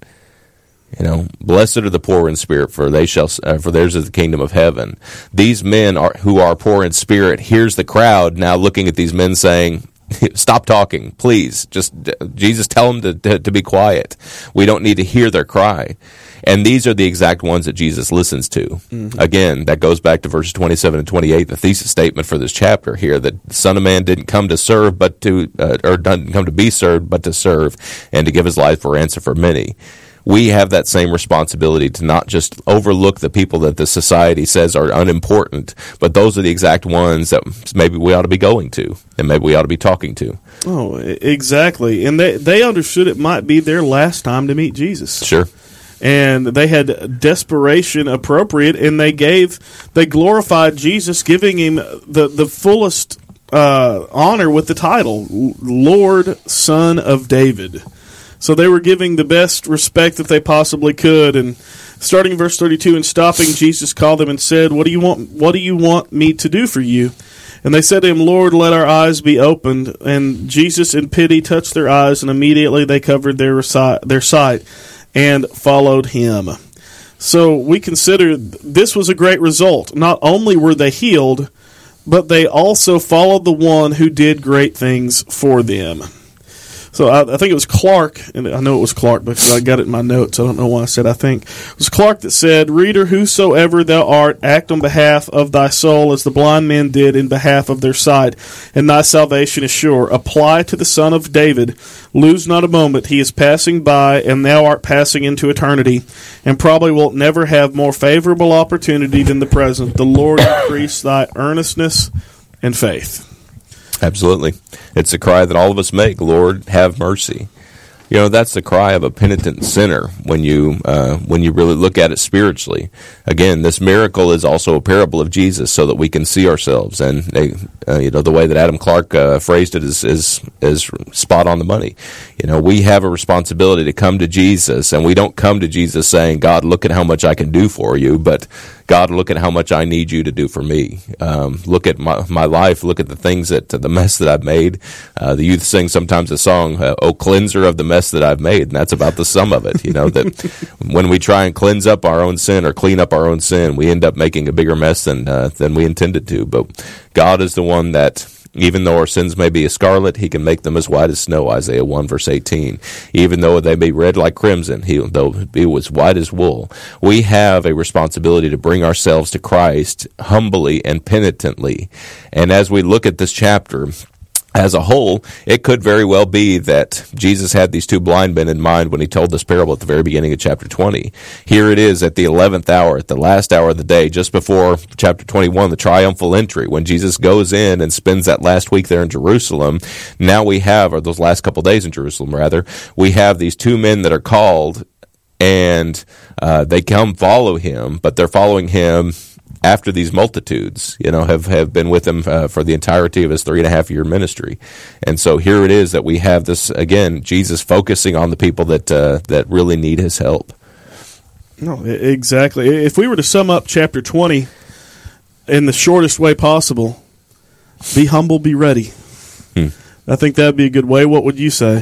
B: Blessed are the poor in spirit, for theirs is the kingdom of heaven. These men who are poor in spirit, here's the crowd now looking at these men saying, stop talking, please. Just Jesus, tell them to be quiet. We don't need to hear their cry. And these are the exact ones that Jesus listens to. Mm-hmm. Again, that goes back to verses 27 and 28, the thesis statement for this chapter here, that the Son of Man didn't come to serve, or didn't come to be served, but to serve, and to give his life for ransom for many. We have that same responsibility to not just overlook the people that the society says are unimportant, but those are the exact ones that maybe we ought to be going to, and maybe we ought to be talking to. Oh,
A: exactly. And they understood it might be their last time to meet Jesus.
B: Sure.
A: And they had desperation appropriate, and they glorified Jesus, giving him the fullest honor with the title, Lord, Son of David. So they were giving the best respect that they possibly could. And starting in verse 32, and stopping, Jesus called them and said, What do you want me to do for you? And they said to him, Lord, let our eyes be opened. And Jesus in pity touched their eyes, and immediately they covered their sight and followed him. So we consider this was a great result. Not only were they healed, but they also followed the one who did great things for them. So I think it was Clark, and I know it was Clark because I got it in my notes. I don't know why I said I think. It was Clark that said, Reader, whosoever thou art, act on behalf of thy soul as the blind men did in behalf of their sight, and thy salvation is sure. Apply to the Son of David. Lose not a moment. He is passing by, and thou art passing into eternity, and probably wilt never have more favorable opportunity than the present. The Lord increase thy earnestness and faith.
B: Absolutely. It's a cry that all of us make, Lord, have mercy. That's the cry of a penitent sinner when you really look at it spiritually. Again, this miracle is also a parable of Jesus, so that we can see ourselves. And the way that Adam Clark phrased it is spot on the money. We have a responsibility to come to Jesus, and we don't come to Jesus saying, "God, look at how much I can do for you," but "God, look at how much I need you to do for me. Look at my life. Look at the mess that I've made." The youth sing sometimes a song, "Oh, cleanser of the mess that I've made," and that's about the sum of it. That when we try and cleanse up our own sin or clean up our own sin, we end up making a bigger mess than we intended to. But God is the one that, even though our sins may be as scarlet, he can make them as white as snow, Isaiah 1, verse 18. Even though they may be red like crimson, though it was white as wool. We have a responsibility to bring ourselves to Christ humbly and penitently. And as we look at this chapter as a whole, it could very well be that Jesus had these two blind men in mind when he told this parable at the very beginning of chapter 20. Here it is at the 11th hour, at the last hour of the day, just before chapter 21, the triumphal entry, when Jesus goes in and spends that last week there in Jerusalem. Now we have, or those last couple days in Jerusalem rather, we have these two men that are called, and they come follow him, but they're following him after these multitudes, have been with him for the entirety of his 3.5-year ministry. And so here it is that we have this, again, Jesus focusing on the people that really need his help.
A: No, exactly. If we were to sum up chapter 20 in the shortest way possible, be humble, be ready. I think that would be a good way. What would you say?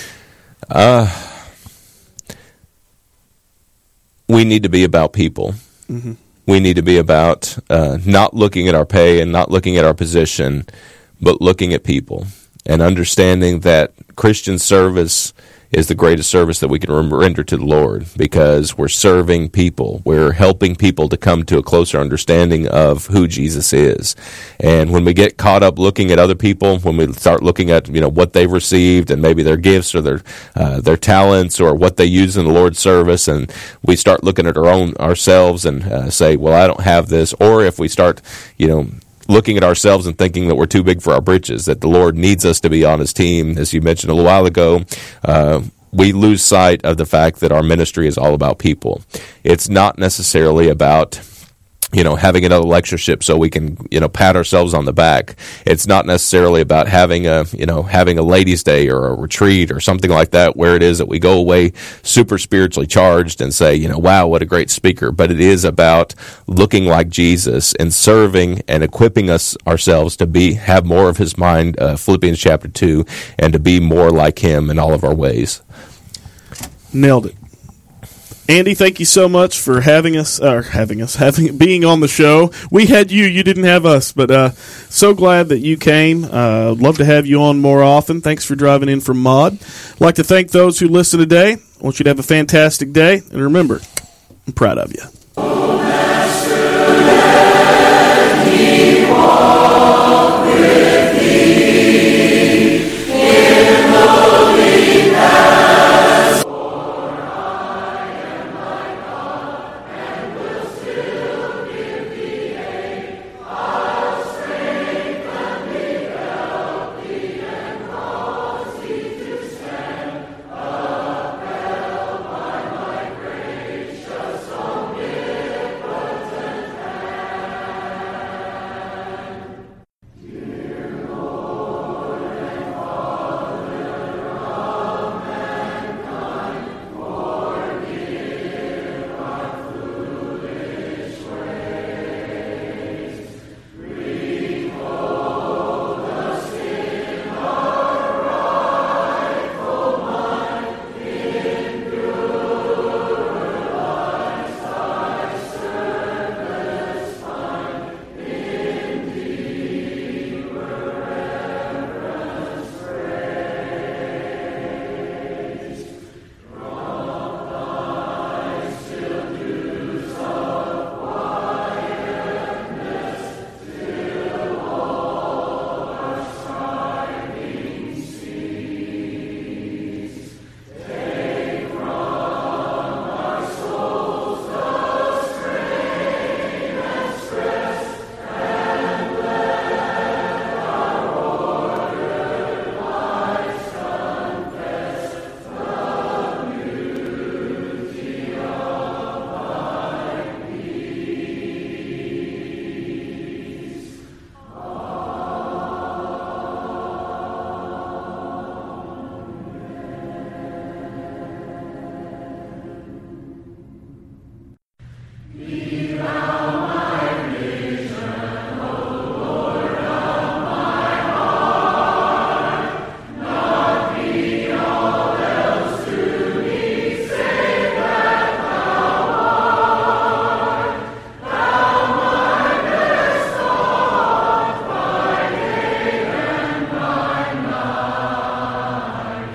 B: We need to be about people. Mm-hmm. We need to be about not looking at our pay and not looking at our position, but looking at people and understanding that Christian service is the greatest service that we can render to the Lord, because we're serving people. We're helping people to come to a closer understanding of who Jesus is. And when we get caught up looking at other people, when we start looking at what they've received and maybe their gifts or their talents or what they use in the Lord's service, and we start looking at ourselves and say, well, I don't have this. Or if we start, looking at ourselves and thinking that we're too big for our britches, that the Lord needs us to be on his team, as you mentioned a little while ago, we lose sight of the fact that our ministry is all about people. It's not necessarily about having another lectureship so we can, pat ourselves on the back. It's not necessarily about having a ladies' day or a retreat or something like that, where it is that we go away super spiritually charged and say, wow, what a great speaker. But it is about looking like Jesus and serving and equipping ourselves to have more of his mind, Philippians chapter 2, and to be more like him in all of our ways.
A: Nailed it. Andy, thank you so much for being on the show. We had you didn't have us, but so glad that you came. I'd love to have you on more often. Thanks for driving in from Mod. I'd like to thank those who listened today. I want you to have a fantastic day, and remember, I'm proud of you.